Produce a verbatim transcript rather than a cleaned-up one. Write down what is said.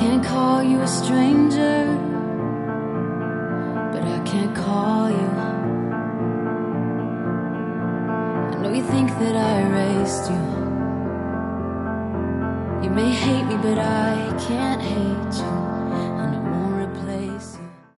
can't call you a stranger, but I can't call you. I know you think that I erased you. You may hate me, but I can't hate you.